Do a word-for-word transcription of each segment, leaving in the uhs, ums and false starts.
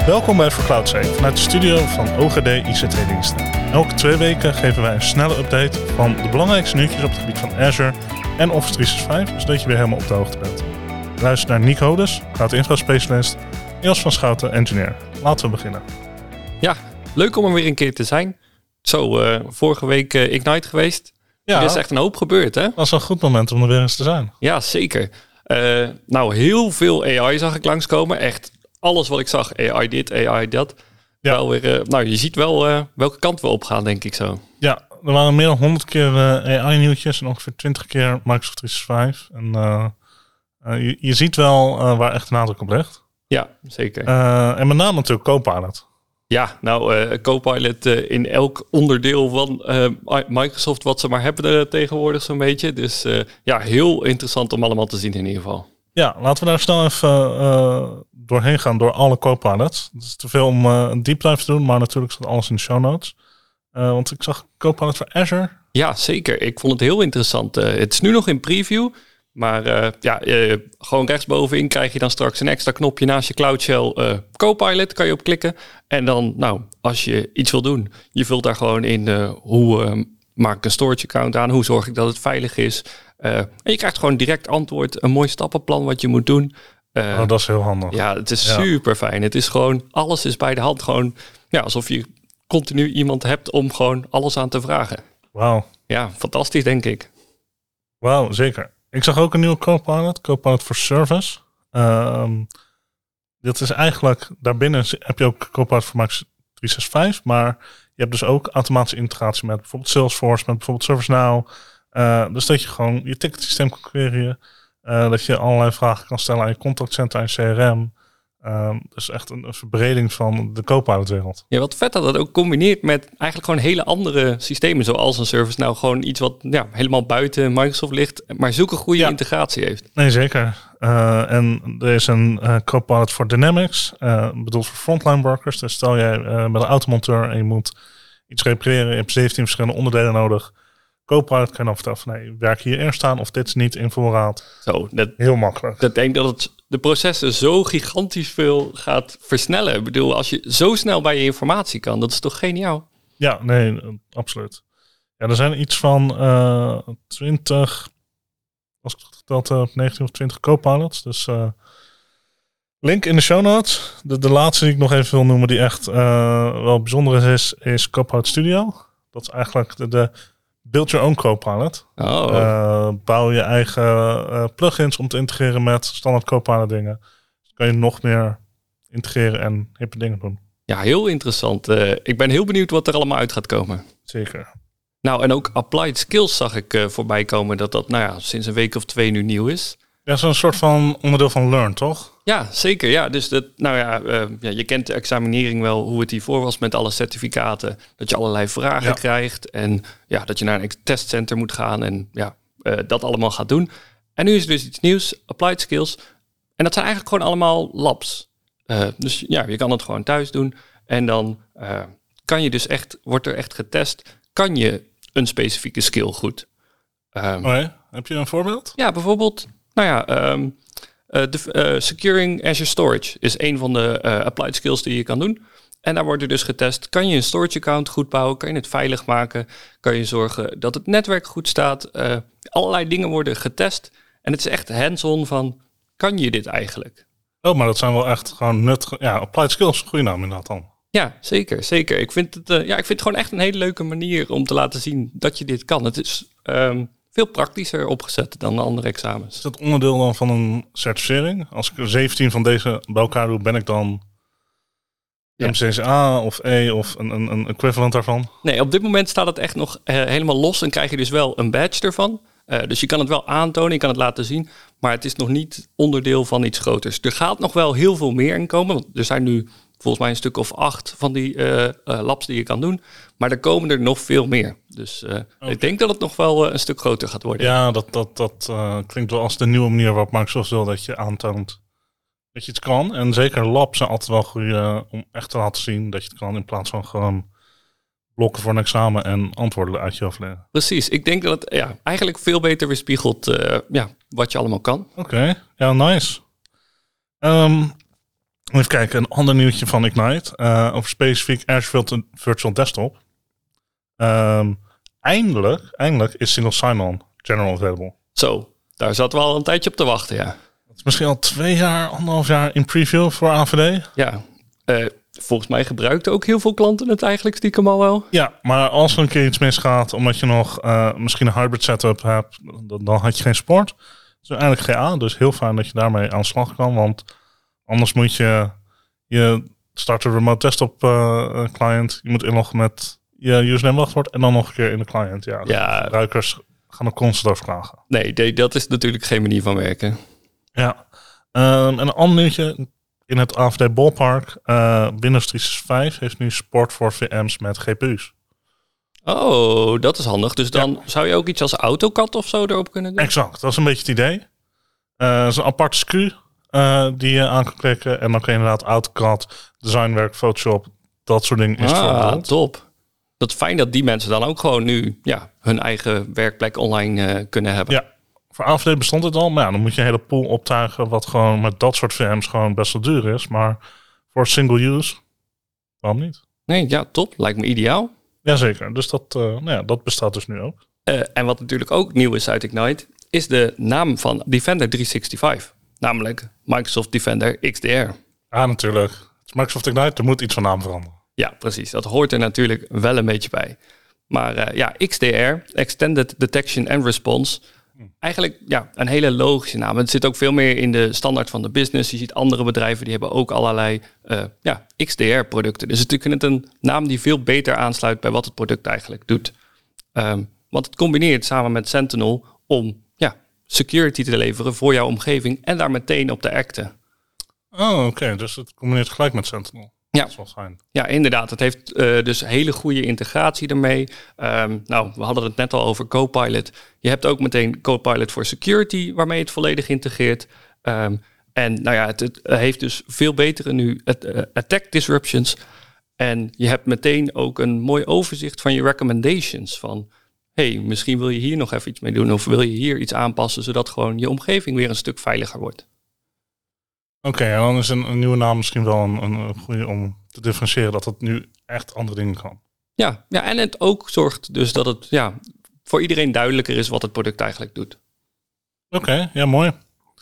Welkom bij ForCloudSafe vanuit de studio van O G D I C T-diensten. Elke twee weken geven wij een snelle update van de belangrijkste nieuwtjes op het gebied van Azure en Office driehonderdvijfenzestig, zodat je weer helemaal op de hoogte bent. Luister naar Nick Hodes, Cloud Infra Specialist, Jos van Schouten, engineer. Laten we beginnen. Ja, leuk om er weer een keer te zijn. Zo, uh, vorige week uh, Ignite geweest. Ja, er is echt een hoop gebeurd, hè? Dat was een goed moment om er weer eens te zijn. Ja, zeker. Uh, nou, heel veel A I zag ik langskomen. Echt alles wat ik zag. A I dit, A I dat. Ja. Wel weer, uh, nou, je ziet wel uh, welke kant we op gaan, denk ik zo. Ja, er waren meer dan honderd keer uh, A I-nieuwtjes en ongeveer twintig keer Microsoft driehonderdvijfenvijftig. En uh, uh, je, je ziet wel uh, waar echt nadruk op ligt. Ja, zeker. Uh, en met name natuurlijk Copilot. Ja, nou, uh, Copilot uh, in elk onderdeel van uh, Microsoft wat ze maar hebben uh, tegenwoordig zo'n beetje. Dus uh, ja, heel interessant om allemaal te zien in ieder geval. Ja, laten we daar snel even uh, doorheen gaan door alle Copilots. Het is te veel om uh, een deep dive te doen, maar natuurlijk staat alles in de show notes. Uh, want ik zag Copilot voor Azure. Ja, zeker. Ik vond het heel interessant. Uh, het is nu nog in preview. Maar uh, ja, uh, gewoon rechtsbovenin krijg je dan straks een extra knopje naast je Cloud Shell. Uh, Copilot, kan je op klikken. En dan, nou, als je iets wil doen, je vult daar gewoon in uh, hoe uh, maak ik een storage account aan, hoe zorg ik dat het veilig is. Uh, en je krijgt gewoon direct antwoord, een mooi stappenplan wat je moet doen. Uh, oh, dat is heel handig. Ja, het is ja. super fijn. Het is gewoon, alles is bij de hand. Gewoon, ja, alsof je continu iemand hebt om gewoon alles aan te vragen. Wauw. Ja, fantastisch denk ik. Wauw, zeker. Ik zag ook een nieuwe Copilot, Copilot for Service. Um, dat is eigenlijk, daarbinnen heb je ook Copilot voor Microsoft driehonderdzesenzestig, maar je hebt dus ook automatische integratie met bijvoorbeeld Salesforce, met bijvoorbeeld ServiceNow. Uh, dus dat je gewoon je ticketsysteem kan queryen, uh, dat je allerlei vragen kan stellen aan je contactcenter en C R M. Um, dus echt een, een verbreding van de Copilot-wereld. Ja, wat vet dat dat ook combineert met eigenlijk gewoon hele andere systemen, zoals een ServiceNow, gewoon iets wat ja, helemaal buiten Microsoft ligt, maar zulke goede ja. integratie heeft. Nee, zeker. Uh, en er is een uh, Copilot voor Dynamics, uh, bedoeld voor frontline workers. Dus stel jij uh, met een automonteur en je moet iets repareren, je hebt zeventien verschillende onderdelen nodig. Copilot kan je dan vertellen van nee, werk hier eerst aan of dit is niet in voorraad. Zo, dat, heel makkelijk. Dat denk dat het de processen zo gigantisch veel gaat versnellen. Ik bedoel, als je zo snel bij je informatie kan, dat is toch geniaal? Ja, nee, absoluut. Ja, er zijn iets van uh, twintig, als ik het geteld heb, negentien of twintig Copilots. Dus uh, link in de show notes. De, de laatste die ik nog even wil noemen, die echt uh, wel bijzonder is, is Copilot Studio. Dat is eigenlijk de, de build your own Copilot. Oh. Uh, bouw je eigen uh, plugins om te integreren met standaard Copilot dingen. Dus kan je nog meer integreren en hippe dingen doen. Ja, heel interessant. Uh, ik ben heel benieuwd wat er allemaal uit gaat komen. Zeker. Nou, en ook Applied Skills zag ik uh, voorbij komen. Dat dat, nou ja, sinds een week of twee nu nieuw is. Ja, zo'n soort van onderdeel van Learn, toch? Ja, zeker. Ja, dus dat, nou ja, uh, ja, je kent de examinering wel, hoe het hiervoor was met alle certificaten. Dat je allerlei vragen ja. krijgt en ja, dat je naar een testcenter moet gaan en ja, uh, dat allemaal gaat doen. En nu is er dus iets nieuws, Applied Skills. En dat zijn eigenlijk gewoon allemaal labs. Uh, dus ja, je kan het gewoon thuis doen. En dan uh, kan je dus echt, wordt er echt getest, kan je een specifieke skill goed? Um, oh ja? Heb je een voorbeeld? Ja, bijvoorbeeld, nou ja, um, uh, de, uh, securing Azure Storage is een van de uh, applied skills die je kan doen. En daar wordt er dus getest, kan je een storage account goed bouwen? Kan je het veilig maken? Kan je zorgen dat het netwerk goed staat? Uh, allerlei dingen worden getest. En het is echt hands-on van, kan je dit eigenlijk? Oh, maar dat zijn wel echt gewoon nuttige, ja, applied skills, goede naam inderdaad dan. Ja, zeker, zeker. Ik vind het, uh, ja, ik vind het gewoon echt een hele leuke manier om te laten zien dat je dit kan. Het is um, veel praktischer opgezet dan de andere examens. Is dat onderdeel dan van een certificering? Als ik er zeventien van deze bij elkaar doe, ben ik dan ja. M C C A of E of een, een, een equivalent daarvan? Nee, op dit moment staat het echt nog uh, helemaal los en krijg je dus wel een badge ervan. Uh, dus je kan het wel aantonen, je kan het laten zien, maar het is nog niet onderdeel van iets groters. Er gaat nog wel heel veel meer in komen, want er zijn nu volgens mij een stuk of acht van die uh, uh, labs die je kan doen. Maar er komen er nog veel meer. Dus uh, okay. ik denk dat het nog wel uh, een stuk groter gaat worden. Ja, dat, dat, dat uh, klinkt wel als de nieuwe manier waarop Microsoft wil dat je aantoont dat je het kan. En zeker labs zijn altijd wel goed uh, om echt te laten zien dat je het kan, in plaats van gewoon blokken voor een examen en antwoorden uit je hoofd leren. Precies. Ik denk dat het ja, eigenlijk veel beter weerspiegelt uh, ja, wat je allemaal kan. Oké, okay. Ja, nice. Um, Even kijken, een ander nieuwtje van Ignite. Uh, over specifiek Azure Virtual Desktop. Um, eindelijk, eindelijk is single sign-on general available. Zo, daar zaten we al een tijdje op te wachten, ja. Het is misschien al twee jaar, anderhalf jaar in preview voor A V D. Ja, uh, volgens mij gebruikten ook heel veel klanten het eigenlijk stiekem al wel. Ja, maar als er een keer iets misgaat, omdat je nog uh, misschien een hybrid setup hebt, dan, dan had je geen support. Het is eigenlijk G A, dus heel fijn dat je daarmee aan de slag kan, want anders moet je je start een remote desktop uh, client, je moet inloggen met je username wachtwoord en dan nog een keer in de client. Ja, ja. Gebruikers gaan er constant over klagen. Nee, nee, dat is natuurlijk geen manier van werken. Ja, um, en een ander nieuwtje in het A V D Ballpark. Uh, Windows driehonderdzesenzestig heeft nu support voor V M's met G P U's. Oh, dat is handig. Dus dan ja. zou je ook iets als AutoCAD of zo erop kunnen doen? Exact, dat is een beetje het idee. Uh, dat is een aparte S K U uh, die je aan kan klikken. En dan kun je inderdaad AutoCAD, designwerk, Photoshop, dat soort dingen is ah, top. Dat is fijn dat die mensen dan ook gewoon nu ja, hun eigen werkplek online uh, kunnen hebben. Ja, voor A V D bestond het al. Maar ja, dan moet je een hele pool optuigen wat gewoon met dat soort V M's gewoon best wel duur is. Maar voor single use, waarom niet? Nee, ja, top. Lijkt me ideaal. Jazeker, dus dat, uh, nou ja, dat bestaat dus nu ook. Uh, en wat natuurlijk ook nieuw is uit Ignite, is de naam van Defender driehonderdzesenzestig. Namelijk Microsoft Defender X D R. Ja, natuurlijk. Het is Microsoft Ignite, er moet iets van naam veranderen. Ja, precies. Dat hoort er natuurlijk wel een beetje bij. Maar uh, ja, X D R, Extended Detection and Response. Eigenlijk ja, een hele logische naam. Het zit ook veel meer in de standaard van de business. Je ziet andere bedrijven die hebben ook allerlei uh, ja, X D R-producten. Dus ik vind het een naam die veel beter aansluit bij wat het product eigenlijk doet. Um, want het combineert samen met Sentinel om ja, security te leveren voor jouw omgeving en daar meteen op te acten. Oh, oké. Okay. Dus het combineert gelijk met Sentinel. Ja. Dat is wel fijn. Ja, inderdaad. Het heeft uh, dus hele goede integratie ermee. Um, nou, we hadden het net al over Copilot. Je hebt ook meteen Copilot voor Security, waarmee het volledig integreert. Um, en nou ja, het, het heeft dus veel betere nu uh, attack disruptions. En je hebt meteen ook een mooi overzicht van je recommendations. Van, hey, misschien wil je hier nog even iets mee doen. Of wil je hier iets aanpassen, zodat gewoon je omgeving weer een stuk veiliger wordt. Oké, okay, en dan is een, een nieuwe naam misschien wel een, een goede om te differentiëren dat het nu echt andere dingen kan. Ja, ja, en het ook zorgt dus dat het ja, voor iedereen duidelijker is wat het product eigenlijk doet. Oké, okay, ja, mooi.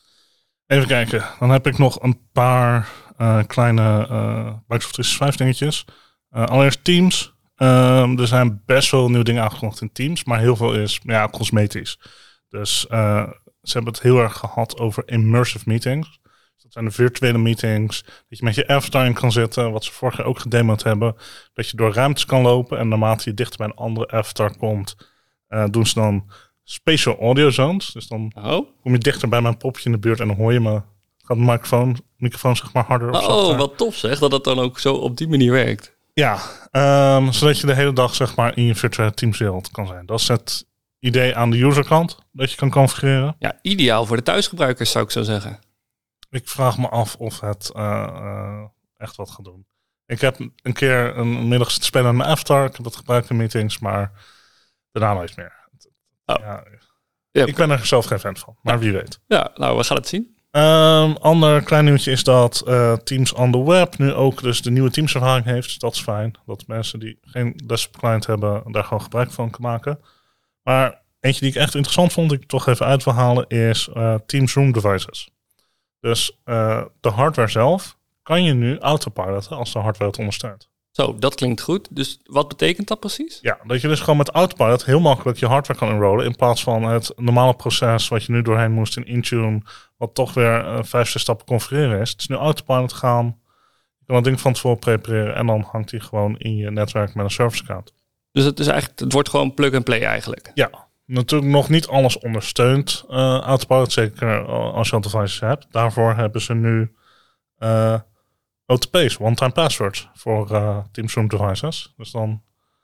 Even kijken, dan heb ik nog een paar uh, kleine uh, Microsoft driehonderdzesenzestig dingetjes. Uh, allereerst Teams. Uh, er zijn best wel nieuwe dingen aangekondigd in Teams, maar heel veel is ja, cosmetisch. Dus uh, ze hebben het heel erg gehad over immersive meetings. Dat zijn de virtuele meetings, dat je met je avatar in kan zitten, wat ze vorig jaar ook gedemoed hebben. Dat je door ruimtes kan lopen en naarmate je dichter bij een andere avatar komt, uh, doen ze dan spatial audio zones. Dus dan oh. kom je dichter bij mijn popje in de buurt en dan hoor je me, gaat de microfoon, microfoon zeg maar harder of zachter. Oh, wat tof zeg, dat het dan ook zo op die manier werkt. Ja, um, zodat je de hele dag zeg maar in je virtuele Teamswereld kan zijn. Dat is het idee aan de userkant, dat je kan configureren. Ja, ideaal voor de thuisgebruikers zou ik zo zeggen. Ik vraag me af of het uh, uh, echt wat gaat doen. Ik heb een keer een middag zitten spelen met mijn avatar. Ik heb dat gebruikt in meetings, maar daarna nooit meer. Oh. Ja, ja. Ik ben er zelf geen fan van, maar wie weet. Ja, nou, we gaan het zien. Um, ander klein nieuwtje is dat uh, Teams on the Web nu ook dus de nieuwe Teams ervaring heeft. Dus dat is fijn. Dat mensen die geen desktop client hebben, daar gewoon gebruik van kunnen maken. Maar eentje die ik echt interessant vond, die ik toch even uit wil halen, is uh, Teams Room Devices. Dus uh, de hardware zelf kan je nu autopiloten als de hardware het ondersteunt. Zo, dat klinkt goed. Dus wat betekent dat precies? Ja, dat je dus gewoon met autopilot heel makkelijk je hardware kan enrollen in plaats van het normale proces wat je nu doorheen moest in Intune, wat toch weer uh, vijf, zes stappen configureren is. Het is nu autopilot gaan, je kan dat ding van tevoren prepareren en dan hangt die gewoon in je netwerk met een service account. Dus het is eigenlijk, het wordt gewoon plug and play eigenlijk? Ja. Natuurlijk nog niet alles ondersteunt uh, autopilot, zeker als je al devices hebt. Daarvoor hebben ze nu uh, O T P's, one-time passwords, voor uh, Teams Room devices. Dus dan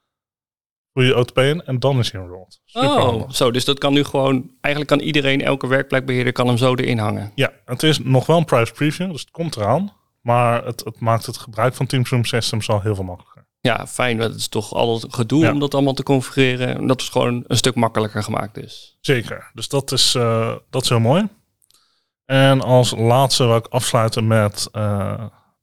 voer je O T P in en dan is hij enrolled. Oh, zo, dus dat kan nu gewoon, eigenlijk kan iedereen, elke werkplekbeheerder kan hem zo erin hangen. Ja, het is nog wel een private preview, dus het komt eraan. Maar het, het maakt het gebruik van Teams Room Systems al heel veel makkelijker. Ja, fijn. Het is toch altijd gedoe ja. om dat allemaal te configureren. En dat is gewoon een stuk makkelijker gemaakt is. Zeker. Dus dat is, uh, dat is heel mooi. En als laatste wil ik afsluiten met uh,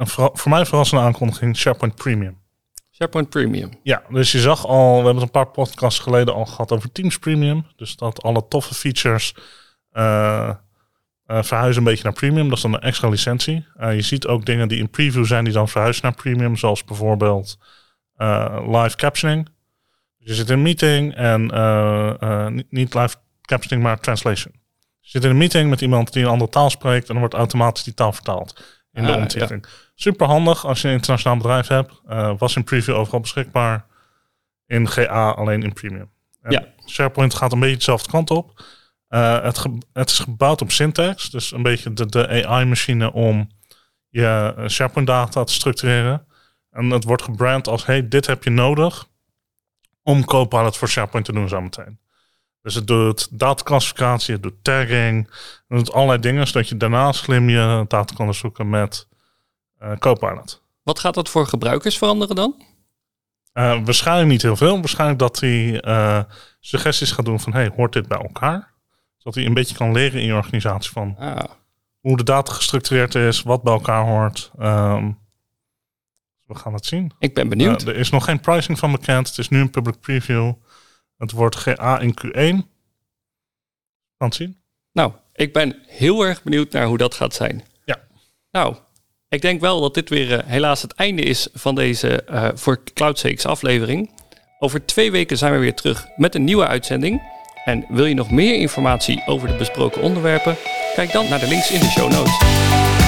een voor, voor mij verrassende aankondiging, SharePoint Premium. SharePoint Premium. Ja, dus je zag al, we hebben het een paar podcasts geleden al gehad over Teams Premium. Dus dat alle toffe features uh, uh, verhuizen een beetje naar Premium. Dat is dan een extra licentie. Uh, je ziet ook dingen die in preview zijn die dan verhuizen naar Premium. Zoals bijvoorbeeld uh, live captioning. Je zit in een meeting en uh, uh, niet, niet live captioning, maar translation. Je zit in een meeting met iemand die een andere taal spreekt en dan wordt automatisch die taal vertaald in de ah, omgeving. Ja. Super handig als je een internationaal bedrijf hebt. Uh, was in preview overal beschikbaar. In G A alleen in Premium. En ja. SharePoint gaat een beetje dezelfde kant op. Uh, het, ge- het is gebouwd op Syntax. Dus een beetje de, de A I-machine om je SharePoint-data te structureren. En het wordt gebrand als, hey, dit heb je nodig om Copilot voor SharePoint te doen zo meteen. Dus het doet dataclassificatie, het doet tagging. Het doet allerlei dingen, zodat je daarna slim je data kan onderzoeken met uh, Copilot. Wat gaat dat voor gebruikers veranderen dan? Uh, waarschijnlijk niet heel veel. Waarschijnlijk dat hij uh, suggesties gaat doen van, hey, hoort dit bij elkaar? Zodat hij een beetje kan leren in je organisatie van ah. hoe de data gestructureerd is, wat bij elkaar hoort. Um, we gaan het zien. Ik ben benieuwd. Uh, er is nog geen pricing van bekend. Het is nu een public preview. Het wordt G A in Q één. Kan het zien. Nou, ik ben heel erg benieuwd naar hoe dat gaat zijn. Ja. Nou, ik denk wel dat dit weer uh, helaas het einde is van deze uh, voor CloudSakes aflevering. Over twee weken zijn we weer terug met een nieuwe uitzending. En wil je nog meer informatie over de besproken onderwerpen? Kijk dan naar de links in de show notes.